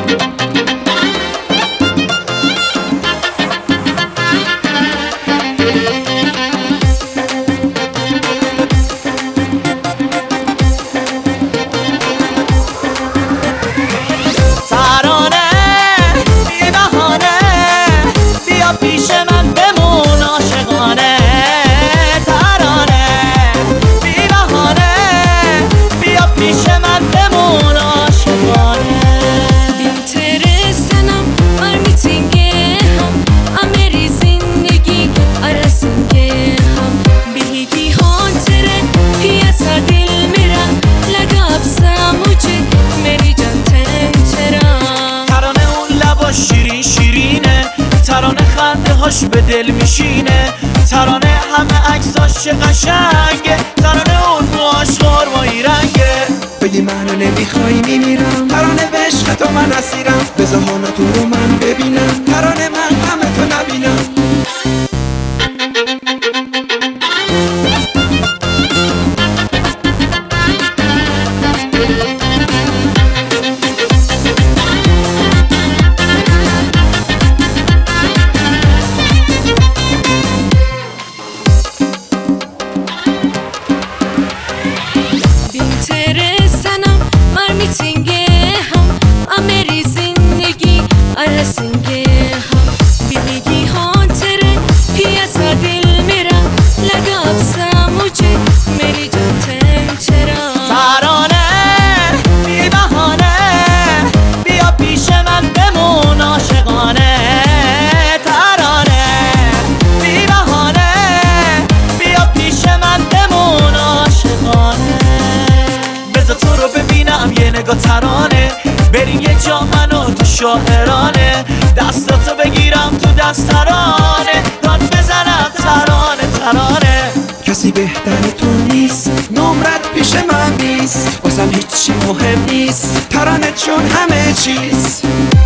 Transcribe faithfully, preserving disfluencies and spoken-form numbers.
شیرین شیرینه ترانه، خنده هاش به دل میشینه ترانه، همه عکساش چه قشنگه ترانه، اون موهاش قرمایی رنگه. بگی منو نمیخوای میمیرم، ترانه به عشق تو من اسیرم، بذار حالا تو رو من ببینم، ترانه من همه تو نبینم. یه نگاه ترانه، بریم یه جا من و تو شاعرانه، دستاتو بگیرم تو دست ترانه، داد بزنم ترانه ترانه. کسی بهتر تو نیست، نمرت پیش من نیست، واسم هیچی مهم نیست، ترانه چون همه چیز.